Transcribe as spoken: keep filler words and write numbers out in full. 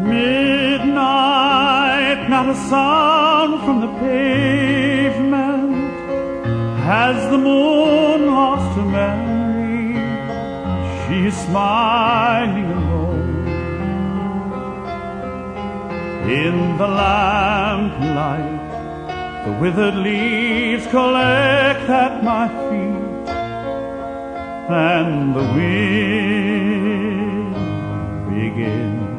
Midnight, not a sound from the pavement. Has the moon lost her memory? She is smiling alone. In the lamplight, the withered leaves collect at my feet, and the wind begins